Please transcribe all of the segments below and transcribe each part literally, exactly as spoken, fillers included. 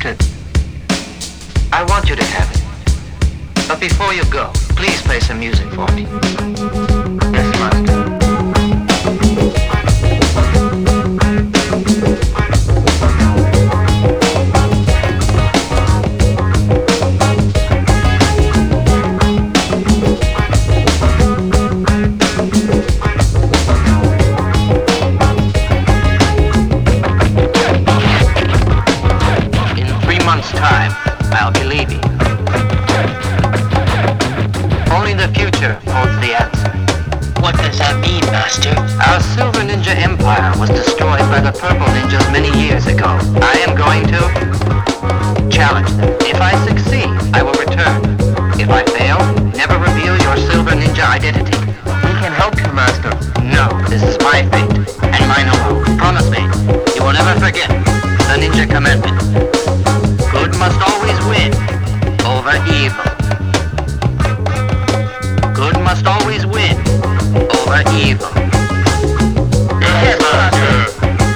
secret. I want you to have it. But before you go, please play some music for me. Yes, Master. Time, I'll be leaving. Only the future holds the answer. What does that mean, Master? Our Silver Ninja Empire was destroyed by the Purple Ninjas many years ago. I am going to challenge them. If I succeed, I will return. If I fail, never reveal your Silver Ninja identity. We can help you, Master. No, this is my fate, and mine alone. Promise me, you will never forget the Ninja Commandment. Good must always win over evil. Good must always win over evil. Yes, Master.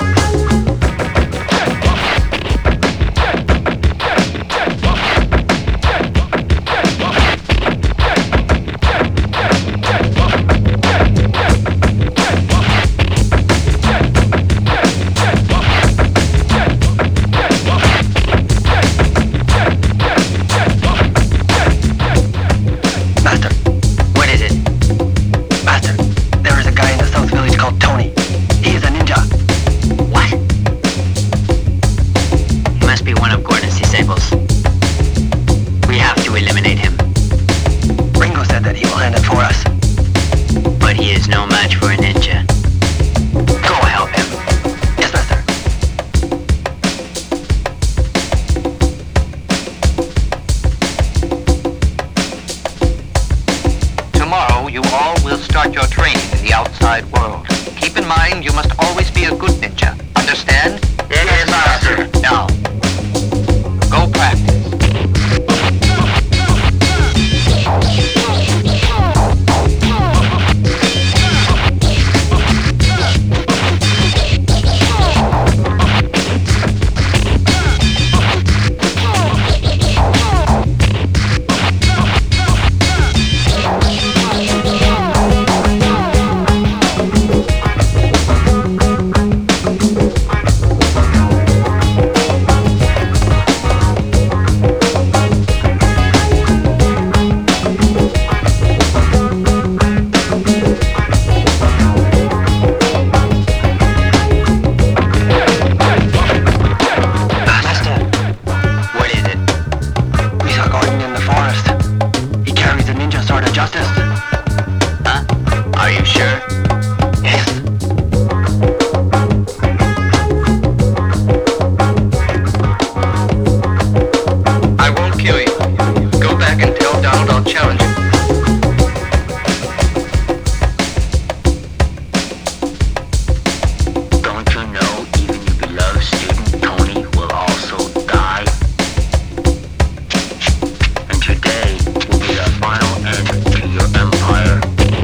We have to eliminate him. Ringo said that he will hand it for us. But he is no match for a ninja. Go help him. Yes, Master. Tomorrow, you all will start your training in the outside world. Keep in mind, you must always be a good ninja. Understand? Yes, Master. Now, go practice. Justice? Huh? Are you sure? Yes. I won't kill you. Go back and tell Donald I'll challenge him. Don't you know even your beloved student Tony will also die? And today will be the final end to your empire.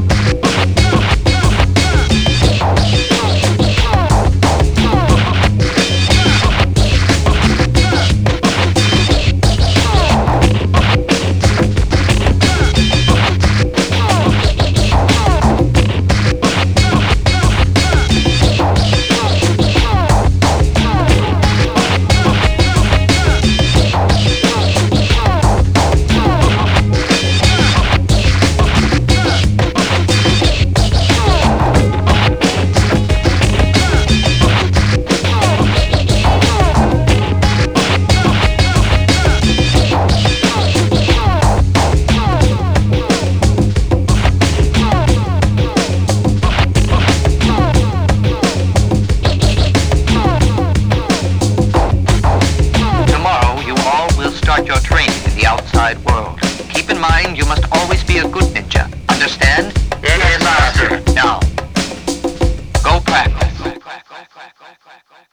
Your training in the outside world. Keep in mind, you must always be a good ninja. Understand? Yes, Master. Now, go practice.